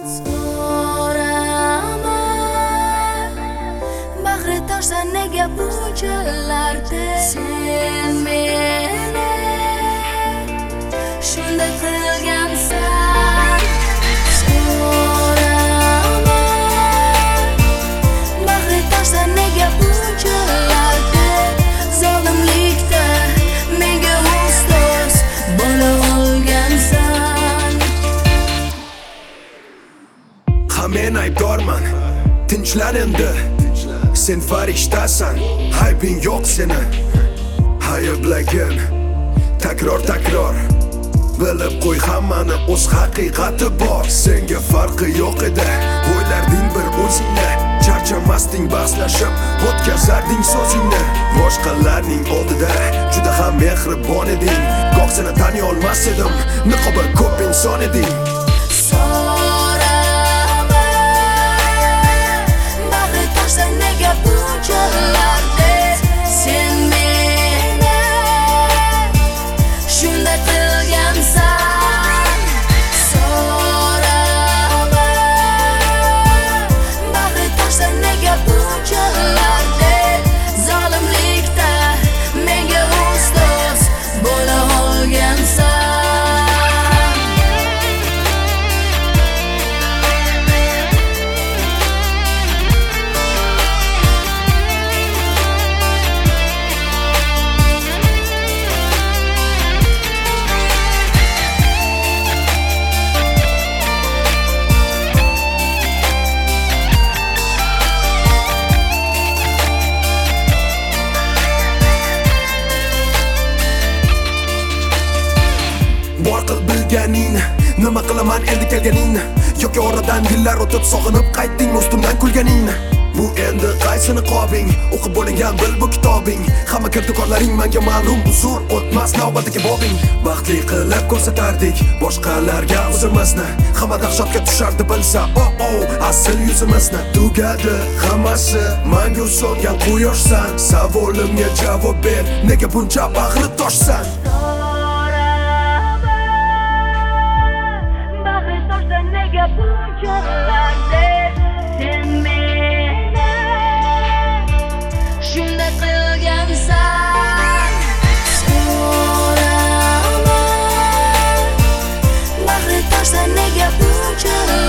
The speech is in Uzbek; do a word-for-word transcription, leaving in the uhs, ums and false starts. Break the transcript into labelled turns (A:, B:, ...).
A: So'raman, bahri toshsan nega bunchalarda sen meni shunday qilgansan. So'raman, bahri toshsan nega bunchalarda zolimlikda menga ustoz bo'la olgansan.
B: Ha men aybdorman, tinchlan endi. Sen farishtasan, aybing yo'q seni. Ayblagin takror takror, bilib qo'y hammani o'z haqiqati bor. Senga farqi yo'q edi, o'ylarding bir o'zingni. Charchamasding bahslashib, o'tkazarding so'zingni. Boshqalarning oldida juda ham mehribon eding. Goh seni taniy olmas edim, niqobi ko'p inson eding. Bor qil bilganing, nima qilaman endi kelganing. Yoki oradan yillar o'tib sog'inib qaytding ustimdan kulganing. Bu endi qaysi niqobing, o'qib bo'lingan bil bu kitobing. Hamma kirdikorlaring menga ma'lum, uzr o'tmas navbatdagi bobing. Baxtli qilib ko'rsatardik boshqalarga o'zimizni. Hamma dahshatga tushardi bilsa, oh oh, asl yuzimizni. Tugadi hammasi, menga so'lgan quyoshsan. Savolimga javob ber, nega buncha bag'ri toshsan?
A: Nega bunchalarda sen meni shunday qilgansan. So'raman, bahri toshsan nega bunchalarda